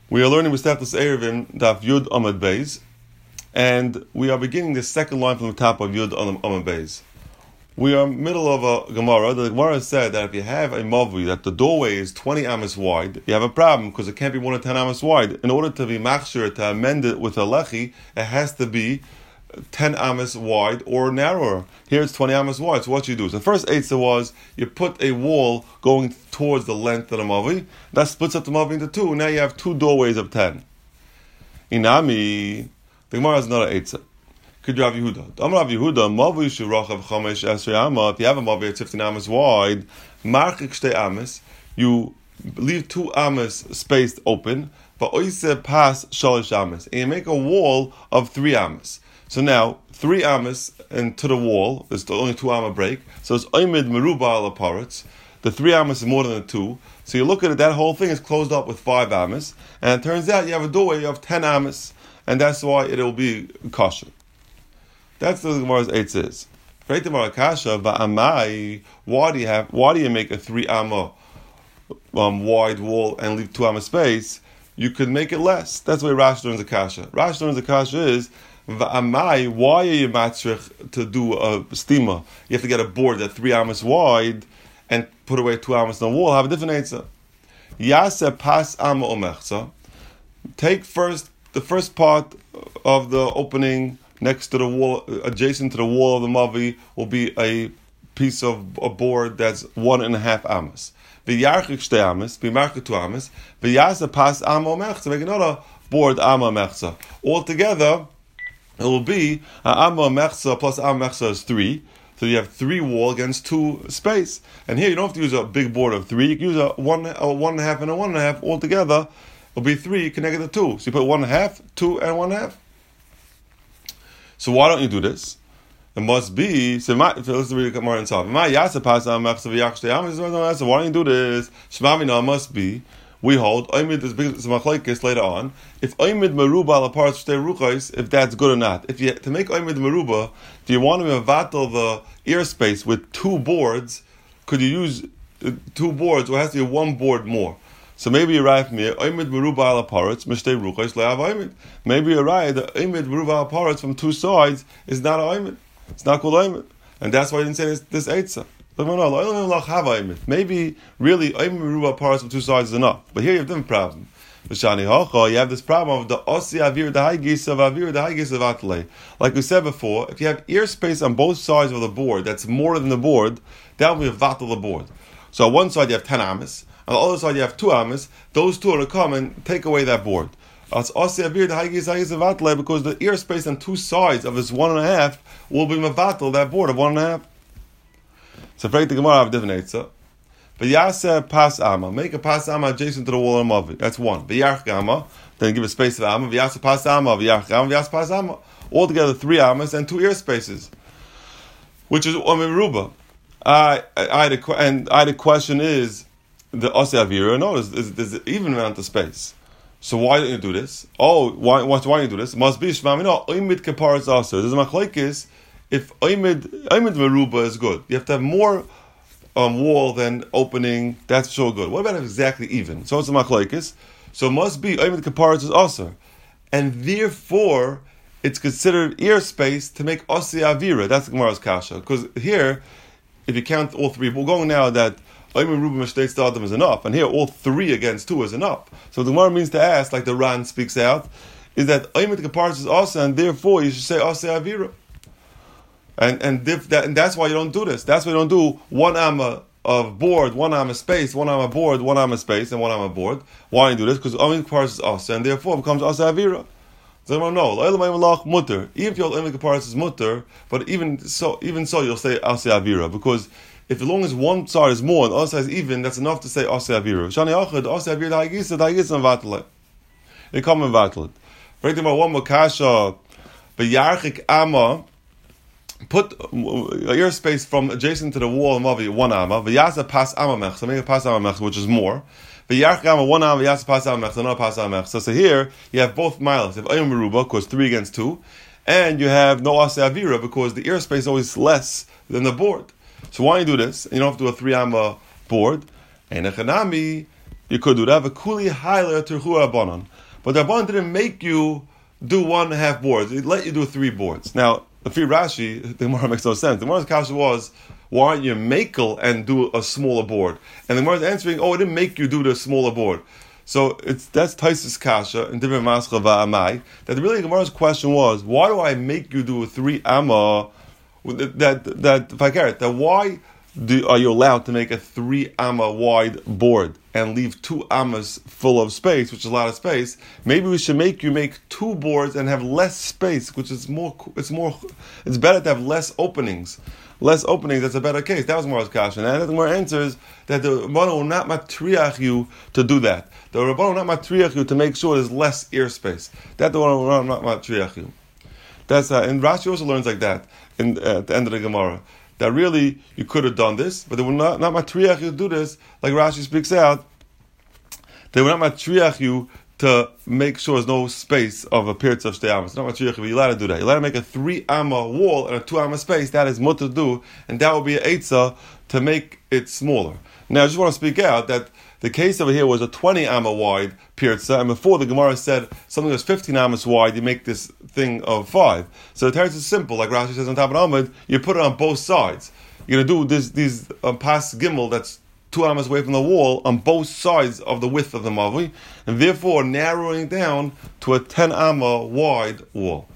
We are learning Mestachlis Erevin Daf Yud Amud Beis, and we are beginning the second line from the top of Yud Amud Beis. We are middle of a Gemara. The Gemara said that if you have a mavui that the doorway is 20 amos wide, you have a problem because it can't be more than 10 amos wide. In order to be machshir, to amend it with a lechi, it has to be 10 amos wide or narrower. Here it's 20 amos wide. So what you do? So the first eitzah was you put a wall going towards the length of the mavi. That splits up the mavi into two. Now you have two doorways of 10. Inami, the Gemara has another eitzah. Could you have Yehuda? Amar Yehuda, mavi shirachav chamesh esrei amma. If you have a mavi that's 15 amos wide, marchik shtei amos, you leave 2 amos spaced open, but oise pas shalish amos, and you make a wall of 3 amos. So now, 3 amos into the wall, there's only 2 amma break, so it's oimid meruba al aparetz. The 3 amos is more than the 2, so you look at it, that whole thing is closed up with 5 amos, and it turns out you have a doorway of 10 amos, and that's why it'll be kosher. That's the Gemara's eitzah is. Why do you make a 3 amma wide wall and leave 2 amma space? You could make it less. That's the way Rashi learns the kasha. Rashi learns the kasha is, why are you matzrich to do a stima? You have to get a board that's 3 amos wide and put away 2 amos on the wall. Have a different eitzah. Yase pas amma omechza. Take the first part of the opening next to the wall, adjacent to the wall of the mavi, will be a piece of a board that's 1.5 amos. V'yarchik shtei amos, v'marchik 2 amos, v'yase pas amma omechza. Make another board amma omechza. Altogether, it will be amma mechza plus amma mechza is 3. So you have 3 wall against 2 space. And here you don't have to use a big board of 3. You can use a 1.5 and a 1.5. Altogether, it'll be 3 connected to 2. So you put 1.5, 2, and 1.5. So why don't you do this? It must be. So let's read it more inside. Why don't you do this? Shmamina must be. We hold Oimid is big machlokes later on. If Oimid meruba al aparetz shtei ruchos, if that's good or not. If you to make Oimid meruba, if you want to mevatel the ear space with 2 boards, could you use 2 boards, or has to be 1 board more? So maybe you're right from here. Oimid meruba al aparetz mishtei ruchos le'av Oimid. Maybe you're right. The Oimid meruba al aparetz from 2 sides is not Oimid. It's not called Oimid, and that's why I didn't say this eitzah. Maybe really Oimid meruba aparetz from 2 sides is enough. But here you have a different problem. You have this problem of the osi avir dehagis of avir dehagis of atle. Like we said before, if you have ear space on both sides of the board that's more than the board, that will be vatal the board. So on one side you have 10 amos, on the other side you have 2 amos. Those 2 are going to come and take away that board. It's osi avir dehagis of atle because the ear space on 2 sides of this 1.5 will be mevatel that board of 1.5. So break the Gemara have a different eitzah. V'yase pas amma. Make a pas amma adjacent to the wall of mavi. That's 1. V'yarch amma. Then give a space of amma. V'yase pas amma. V'yarch amma. V'yase pas amma. Altogether 3 ammas and 2 ear spaces, which is omiruba. I had a question is the ose avira. No, there's even amount of space. So why don't you do this? Why don't you do this? It must be shmami. No, oimid kaparas also. There's a machlokes. If oimid meruba is good, you have to have more wall than opening. That's so good. What about if exactly even? So it's a machlokes. So it must be oimid kaparas is also, and therefore it's considered ear space to make osi avira. That's the Gemara's kasha. Because here, if you count all 3, we're going now that oimid meruba mishtei stadam is enough, and here all 3 against 2 is enough. So the Gemara means to ask, like the Ran speaks out, is that oimid kaparas is also, and therefore you should say osi avira. And that's why you don't do this. That's why you don't do 1 amma of board, 1 amma space, 1 amma board, 1 amma space, and 1 amma board. Why do you do this? Because only parts is asa, and therefore it becomes asa avira. So no, mutter. Even if your only parts is mutter, but even so you'll say asa avira, because if as long as one side is more and the other side is even, that's enough to say asa avira. Shani achad asa avira da'agisa vatel. They come and vatel. Break them one more kasha, b'yarchik amma. Put ear space from adjacent to the wall of mavi 1 amma. V'yasa pas amma mechza. Make a pas amma mechza, which is more. V'yarch amma 1 amma. V'yasa pas amma mechza. Not pas amma mechza. So here you have both miles. You have oim meruba because 3 against 2, and you have no ase avira because the ear space is always less than the board. So why don't you do this? You don't have to do a 3 amma board. And a chanami, you could do that. V'kuli hailer terchu abanon. But the Rabbanan didn't make you do 1.5 boards. It let you do 3 boards. Now, if you Rashi, the Gemara makes no sense. The Gemara's kasha was, why aren't you makel and do a smaller board? And the Gemara's answering, it didn't make you do the smaller board. So that's Taisus kasha in Divrei Mascha va'amai. That really the Gemara's question was, why do I make you do a 3 amma? That why are you allowed to make a 3 amma wide board and leave 2 ammas full of space, which is a lot of space? Maybe we should make 2 boards and have less space, which is it's better to have less openings. Less openings, that's a better case. That was Gemara's kasha. And the Gemara answers that the Rabbanan will not matriach you to do that. The Rabbanan will not matriach you to make sure there's less ear space. That the Rabbanan will not matriach you. That's and Rashi also learns like that at the end of the Gemara. That really you could have done this, but they will not matriach you to do this, like Rashi speaks out. They will not matriach you to make sure there's no space of a period of shtei amas. Not matriach you, you're allowed to do that. You're allowed to make a 3 amma wall and a 2 amma space. That is mutter to do, and that will be an eitzah to make it smaller. Now I just want to speak out that the case over here was a 20 amma wide pirza, and before the Gemara said something that's 15 ammas wide, you make this thing of 5. So the teretz is simple, like Rashi says on top of Amud, you put it on both sides. You're going to do these pas gimel that's 2 ammas away from the wall on both sides of the width of the mavi, and therefore narrowing down to a 10 amma wide wall.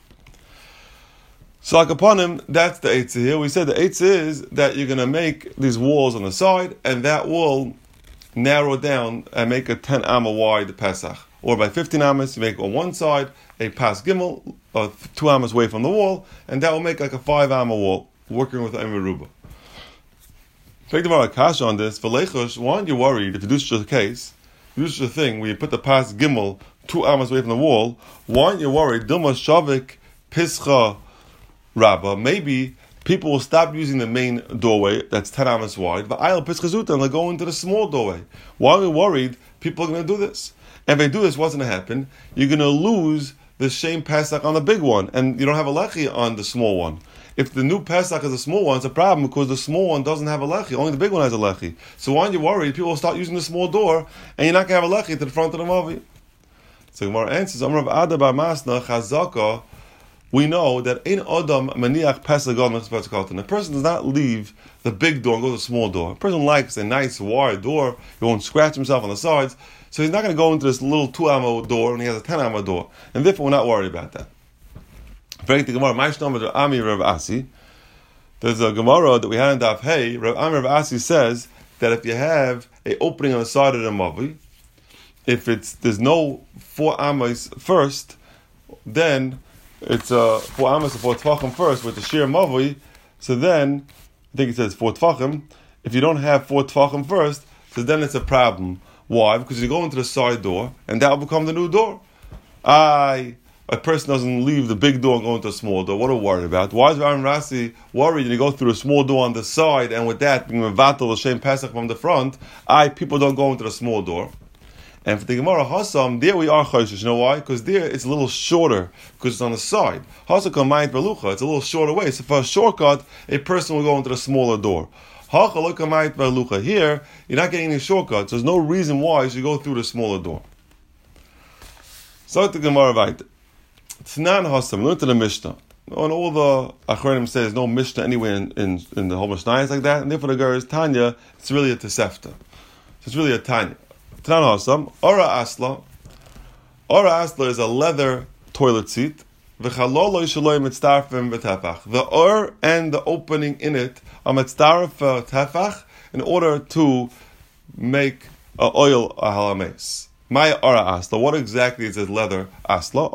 So like upon him, that's the eitzah here. We said the eitzah is that you're going to make these walls on the side, and that will narrow down and make a 10 amma wide Pesach. Or by 15 ammas, you make on one side a pas gimel, 2 ammas away from the wall, and that will make like a 5 amma wall, working with Emeruba. Take the Gemara kasha on this. For Leichush, why aren't you worried if you do such a case, you do such a thing where you put the pas gimel 2 ammas away from the wall, why aren't you worried? Dilma shavik pischa rabba, maybe people will stop using the main doorway that's 10 ammas wide, but I'll pischazuta and they'll go into the small doorway. Why are we worried people are going to do this? And if they do this, what's going to happen? You're going to lose the same Pesach on the big one, and you don't have a lechi on the small one. If the new Pesach is a small one, it's a problem because the small one doesn't have a lechi. Only the big one has a lechi. So why aren't you worried? People will start using the small door, and you're not going to have a lechi to the front of the mavi. So Gemara answers, Amar Ada bar Masna Chazaka. We know that ein adam maniach pesach gal nechspat kalton. A person does not leave the big door and go to the small door. A person likes a nice wide door. He won't scratch himself on the sides, so he's not going to go into this little 2 amma door and he has a 10 amma door, and therefore we're not worried about that. There's a Gemara that we had in Daf Hey. Rav Ami Rav Asi says that if you have an opening on the side of the mavi, if there's no 4 ammas first, then it's 4 ammas or 4 tvachim first with the sheer mavi. So then, I think it says 4 tvachim. If you don't have 4 tvachim first, so then it's a problem. Why? Because you go into the side door, and that will become the new door. A person doesn't leave the big door and go into a small door. What are we worried about? Why is Aaron Rasi worried that you go through a small door on the side, and with that, being mevatel l'shem Pesach from the front, people don't go into the small door? And for the Gemara Hasam, there we are choishes. You know why? Because there it's a little shorter, because it's on the side. Hasam mayit belucha, it's a little shorter way. So for a shortcut, a person will go into the smaller door. Here, you're not getting any shortcuts. There's no reason why you should go through the smaller door. So the Gemara weiter. Tnan Hasam, learn to the Mishnah. And all the Achronim say there's no Mishnah anywhere in the whole Mishnah is like that, and therefore the Gemara is Tanya, it's really a Tosefta. So it's really a Tanya. Tnan Hasam, Ora Asla. Ora Asla is a leather toilet seat. The or and the opening in it are mitzdaref tefach in order to make oil a halames. My ora asla. What exactly is this leather asla?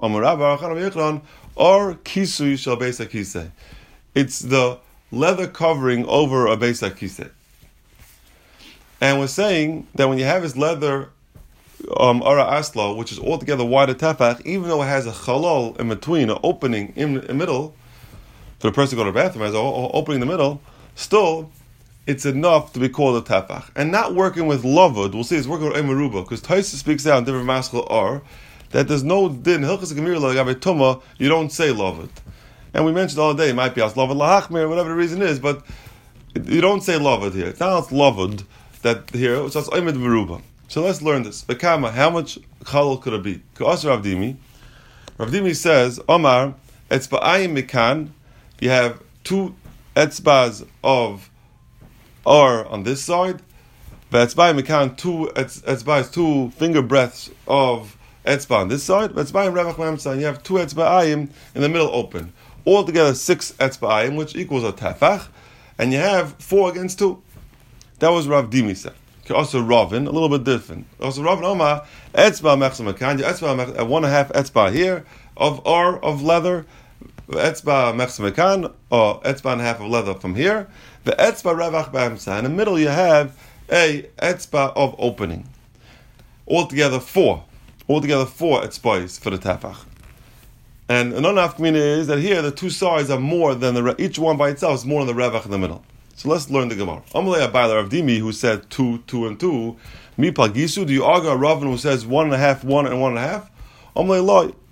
Or kisu shall beisa kisei. It's the leather covering over a beisa kisei. And we're saying that when you have this leather Ara Asla, which is altogether wider tefach, even though it has a chalal in between, an opening in the middle, for the person to go to the bathroom, has an opening in the middle, still, it's enough to be called a tefach. And not working with lavud, we'll see it's working with emeruba, because Taisa speaks out in different maskal are, that there's no din, hilchas gemir lagabe tuma, you don't say lavud. And we mentioned the other day, it might be as lavud lahachmir, whatever the reason is, but you don't say lavud here. It's not as lavud that here, it's as emed meruba. So let's learn this. Bekama, how much chalal could it be? K'as Rav Dimi. Rav Dimi says, Omar, etzba'ayim mikan, you have two etzbas of R on this side, ve'etzba'ayim mikan, two etzbas, two finger breadths of etzba on this side, ve'etzba'ayim revach mamsa, you have two etzba'ayim in the middle open. Altogether 6 etzba'ayim, which equals a tefach, and you have 4 against 2. That was Rav Dimi said. Also Ravin, a little bit different. Also Ravin Omar, etzba mechsa mekan, you etzba 1.5 etzba here of R of leather, etzba mechsa mekan, or etzba 1.5 of leather from here. The etzba revach b'amsa. In the middle you have a etzba of opening. Altogether 4. Altogether 4 etzbais for the tefach. And another afkamina is that here the two sides are more than each one by itself is more than the revach in the middle. So let's learn the Gemara. Amalei Abayla Rav Dimi, who said 2, 2, and 2. Mi Pagisu, do you argue a Ravin who says 1.5, 1, and 1.5? Amalei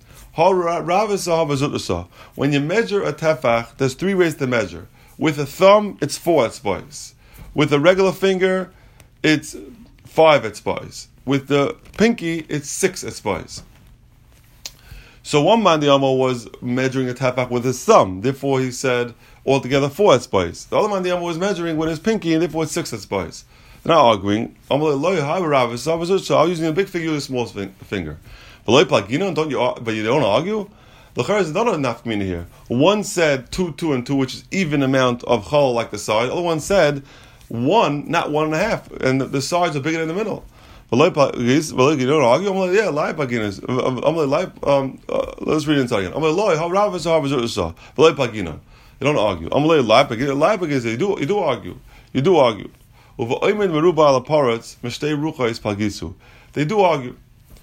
Loi. When you measure a tefach, there's 3 ways to measure. With a thumb, it's 4 etzbais. With a regular finger, it's 5 etzbais. With the pinky, it's 6 etzbais. So one man, the Amal, was measuring a tefach with his thumb. Therefore, he said altogether 4 etzbais. The other man, the Amal, was measuring with his pinky, and therefore it's 6 etzbais. They're not arguing. I'm using a big finger with a small finger. But you don't argue? There's another nafkamina here. One said 2, 2, and 2, which is even amount of chal like the side. The other one said 1, not 1.5, and the sides are bigger than the middle. You don't argue? I'm like, yeah, let's read it inside again. I'm like, you don't argue. I'm like, you do argue. You do argue. They do argue.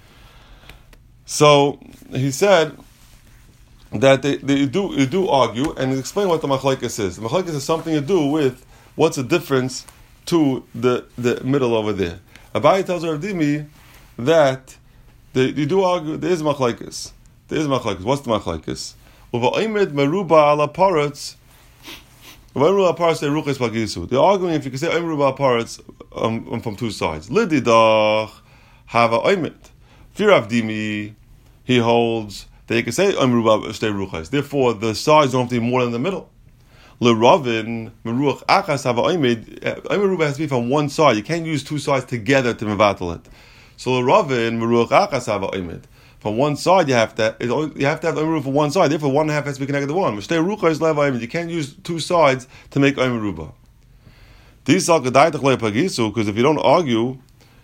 So he said that they do argue, and explain what the machlekes is. The machlekes is something to do with what's the difference to the middle over there. Abaye tells Rav Dimi that they do argue. There is machlekes. What's the machlekes? Uva'imid meruba ala paretz. Meruba paretz they ruches pagisu. They're arguing if you can say meruba paretz from 2 sides. Lididach hava oimid. For Rav Dimi, he holds that you can say meruba stay ruches. Therefore, the sides don't have to be more than the middle. LeRavin, Meruach Achas have Oimid. Oimid has to be from one side. You can't use 2 sides together to mevatel it. So LeRavin, Meruach Achas have Oimid. From one side, you have to have Oimid from one side. Therefore, 1.5 has to be connected to 1. Mishtei Rucha is lev Oimid. You can't use 2 sides to make Oimid Ruba. These are Gedaitach le Pagisu, because if you don't argue,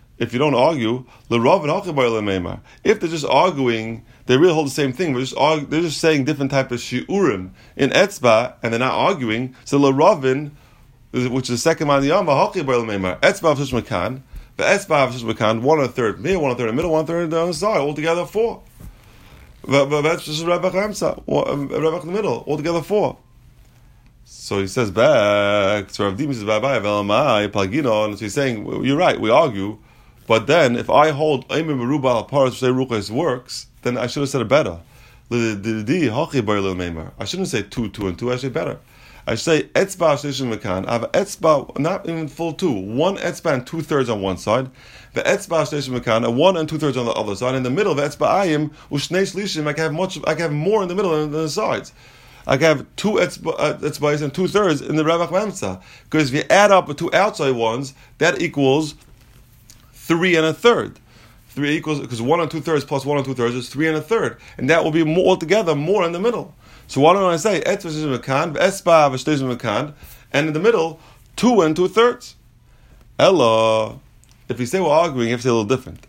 LeRavin Hachibar leMeimar. If they're just arguing, they really hold the same thing. They're just saying different type of shiurim in etzba, and they're not arguing. So LeRavin, which is the second man, the Yama Hachibar leMeimar. Etzba v'shish mekan, the etzba v'shish mekan, 1/3 here, 1/3 in the middle, 1/3 on the side, altogether 4. That's just Revach Amsa, Revach in the middle, altogether 4. So he says back. So Rav Dimi says bye velamai paginon. So he's saying you're right. We argue. But then, if I hold Eimer Meruba al Paras say Ruchas works, then I should have said it better. I shouldn't say 2, 2, and 2. I should say better. I should say Etzba Shlishim Mekan. I have Etzba, not even full 2. 1 Etzba and 2/3 on one side. The Etzba Shlishim Mekan, and 1 and 2/3 on the other side. In the middle of Etzba Ayim, Ushnei Shlishim, I can have more in the middle than the sides. I can have 2 Etzbais and 2/3 in the Revach Mamsa. Because if you add up the 2 outside ones, that equals 3 1/3. 3 equals, because 1 and 2/3 plus 1 and 2/3 is 3 1/3, and that will be more altogether more in the middle. So why don't I say et v'mekan, espa v'mekan, and in the middle 2 and 2/3? Ella, if you say we're arguing, you have to say a little different.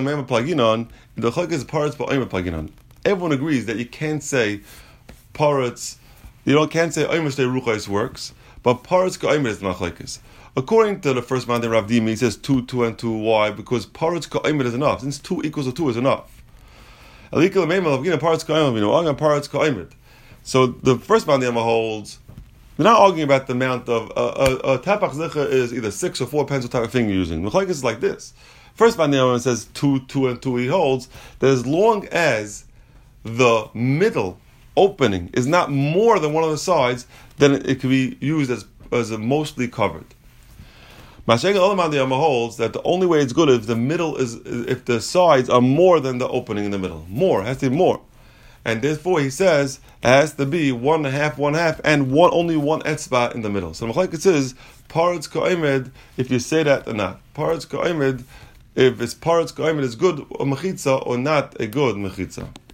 Everyone agrees that you can't say parrots. Can't say oimestei ruchais works, but parrots ka'omer is machlekes. According to the first man, the Rav Dimi, he says 2, 2, and 2. Why? Because parrots ka'omer is enough. Since 2 equals to 2 is enough. So the first man, the Yama holds. We're not arguing about the amount of a tapach zecha is either 6 or 4 depends what type of thing you're using. Machlekes is like this. First man, the Yama says 2, 2, and 2. He holds that as long as the middle opening is not more than one of the sides, then it can be used as a mostly covered. Mashayk Olam Yama holds that the only way it's good is if the middle if the sides are more than the opening in the middle. More, it has to be more. And therefore he says it has to be 1.5, and only one etzba in the middle. So Machlekes is Paretz Ka'omed if you say that or not. Paretz Ka'omed, if it's Paretz Ka'omed is good a mechitza or not a good mechitza.